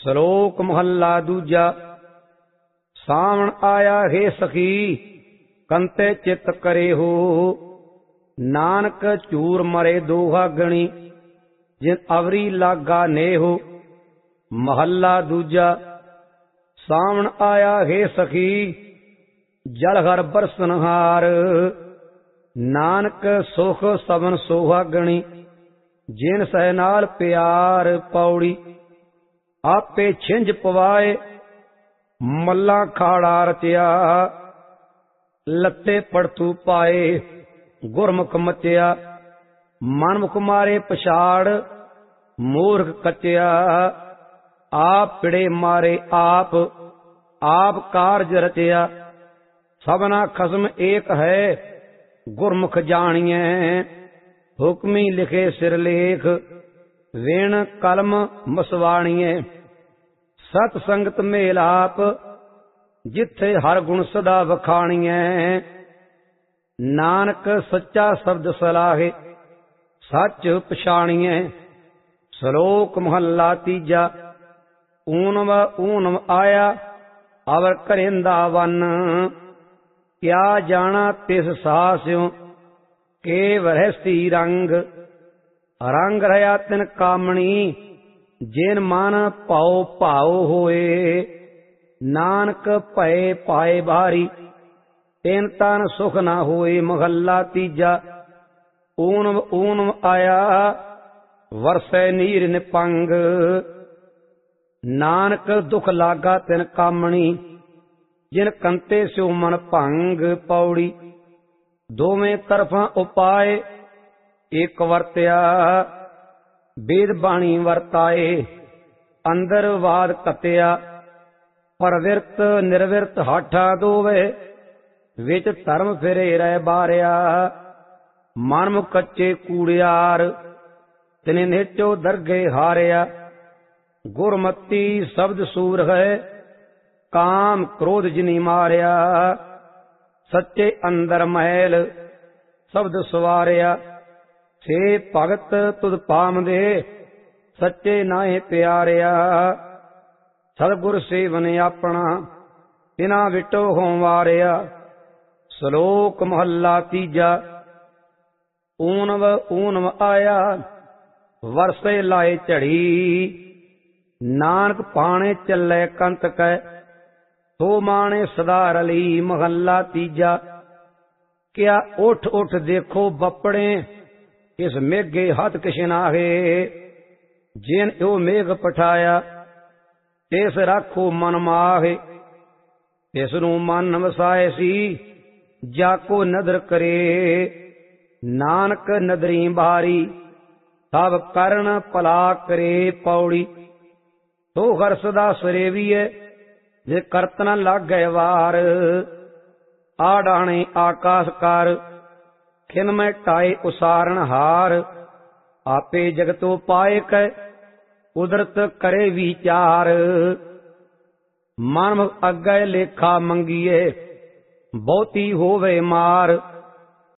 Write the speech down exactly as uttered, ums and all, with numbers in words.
ਸ਼ਲੋਕ ਮਹੱਲਾ ਦੂਜਾ। ਸਾਵਣ ਆਇਆ ਹੈ ਸਖੀ, ਕੰਤੇ ਚਿਤ ਕਰੇ ਹੋ। ਨਾਨਕ ਝੂਰ ਮਰੇ ਦੋਹਾ ਗਣੀ, ਜਿਨ ਅਵਰੀ ਲਾਗਾ ਨੇਹੋ। ਮਹੱਲਾ ਦੂਜਾ। ਸਾਵਣ ਆਇਆ ਹੈ ਸਖੀ, ਜਲ ਹਰ ਬਰਸਨਹਾਰ। ਨਾਨਕ ਸੁਖ ਸਬਨ ਸੋਹਾਗਣੀ, ਜਿਨ ਸਹਿ ਨਾਲ ਪਿਆਰ। ਪੌੜੀ। ਆਪੇ ਛਿੰਝ ਪਵਾਏ, ਮੱਲਾ ਖਾੜਾ ਰਚਿਆ। ਲੱਤੇ ਪੜਤੂ ਪਾਏ, ਗੁਰਮੁਖ ਮਚਿਆ। ਮਨਮੁਖ ਮਾਰੇ ਪਛਾੜ, ਮੂਰਖ ਕਚਿਆ। ਆਪ ਪਿੜੇ ਮਾਰੇ ਆਪ, ਆਪ ਕਾਰਜ ਰਚਿਆ। ਸਭਨਾ ਖਸਮ ਏਕ ਹੈ, ਗੁਰਮੁਖ ਜਾਣੀਐ। ਹੁਕਮੀ ਲਿਖੇ ਸਿਰਲੇਖ, ਵੇਣ ਕਲਮ ਮਸਵਾਣੀਐ। ਸਤ ਸੰਗਤ ਮੇਲਾਪ, ਜਿੱਥੇ ਹਰ ਗੁਣ ਸਦਾ ਵਖਾਣੀਐ। ਨਾਨਕ ਸੱਚਾ ਸ਼ਬਦ ਸਲਾਹੇ, ਸੱਚ ਪਛਾਣੀਐ। ਸ਼ਲੋਕ ਮਹੱਲਾ ਤੀਜਾ। ਊਨਵ ਊਨਵ ਆਇਆ, ਅਵਰ ਘਰੇਂਦਾ ਵਨ। ਕਿਆ ਜਾਣਾ ਤਿਸ ਸਾਸਿਓ, ਕੇ ਵਰਹਿਸਤੀ ਰੰਗ। ਰੰਗ ਰਹਾ ਤਿਨ ਕਾਮਣੀ, ਜਿਨ ਮਨ ਭਾਉ ਭਾਉ ਹੋਏ। ਨਾਨਕ ਭਏ ਪਾਏ ਬਾਰੀ, ਤਿਨ ਤਨ ਸੁਖ ਨਾ ਹੋਏ। ਮਹੱਲਾ ਤੀਜਾ। ਊਨਵ ਊਨਵ ਆਇਆ, ਵਰਸੈ ਨੀਰ ਨਿਪੰਗ। ਨਾਨਕ ਦੁਖ ਲਾਗਾ ਤਿਨ ਕਾਮਣੀ, ਜਿਨ ਕੰਤੇ ਸਿਉ ਮਨ ਭੰਗ। ਪੌੜੀ। ਦੋਵੇਂ ਤਰਫਾਂ ਉਪਾਏ, ਇਕ ਵਰਤਿਆ। ਵੇਦ ਬਾਣੀ ਵਰਤਾਏ, ਅੰਦਰ ਵਾਦ ਕਤਿਆ। ਪਰਵਿਰਤ ਨਿਰਵਿਰਤ ਹਾਠਾ ਦੋਵੇ, ਵਿੱਚ ਧਰਮ ਫਿਰੇ ਰਹਿ ਬਾਰਿਆ। ਮਨਮੁਖ ਕੱਚੇ ਕੂੜਿਆਰ, ਤਿਨੇ ਨੇਚੋ ਦਰਗੇ ਹਾਰਿਆ। ਗੁਰਮਤੀ ਸ਼ਬਦ ਸੂਰ ਹੈ, ਕਾਮ ਕ੍ਰੋਧ ਜਿਨੀ ਮਾਰਿਆ। ਸੱਚੇ ਅੰਦਰ ਮਹਿਲ, ਸ਼ਬਦ ਸਵਾਰਿਆ। ਸੇ ਭਗਤ ਤੁਧ ਪਾਮਦੇ, ਸੱਚੇ ਨਾਹੇ ਪਿਆਰਿਆ। ਸਤਿਗੁਰ ਸੇਵਨ ਆਪਣਾ, ਤਿਨਾ ਵਿਟੋ ਹੋਂ ਵਾਰਿਆ। ਸ਼ਲੋਕ ਮਹੱਲਾ ਤੀਜਾ। ਊਨਵ ਊਨਵ ਆਇਆ, ਵਰਸੇ ਲਾਏ ਝੜੀ। ਨਾਨਕ ਪਾਣੇ ਚੱਲੇ ਕੰਤ ਕੈ, ਸੋ ਮਾਣੇ ਸਦਾ ਰਲੀ। ਮਹੱਲਾ ਤੀਜਾ। ਕਿਆ ਉਠ ਉਠ ਦੇਖੋ ਬੱਪੜੇ, ਇਸ ਮੇਘੇ ਹੱਥ ਕਿਛ ਨਾਹੇ। ਜਿਨ ਉਹ ਮੇਘ ਪਠਾਇਆ, ਤਿਸ ਰਾਖੋ ਮਨ ਮਾਹੇ। ਤਿਸ ਨੂੰ ਮਨ ਵਸਾਏ ਸੀ, ਜਾ ਕੋ ਨਦਰ ਕਰੇ। ਨਾਨਕ ਨਦਰੀ ਬਾਰੀ, ਸਭ ਕਰਨ ਭਲਾ ਕਰੇ। ਪੌੜੀ। ਸੋ ਹਰ ਸਦਾ ਸਰੇਵੀਐ, ਜੇ ਕਰਤ ਨ ਲਾਗੈ ਵਾਰ। ਆਡਾਣੇ ਆਕਾਸ ਕਰ, ਖਿਨ ਮੈਂ ਟਾਏ ਉਸਾਰਨ ਹਾਰ। ਆਪੇ ਜਗਤੋ ਪਾਏ ਕੈ, ਕੁਦਰਤ ਕਰੇ ਵਿਚਾਰ। ਮਨਮੁਖ ਅੱਗੇ ਲੇਖਾ ਮੰਗੀਏ, ਬਹੁਤੀ ਹੋਵੇ ਮਾਰ।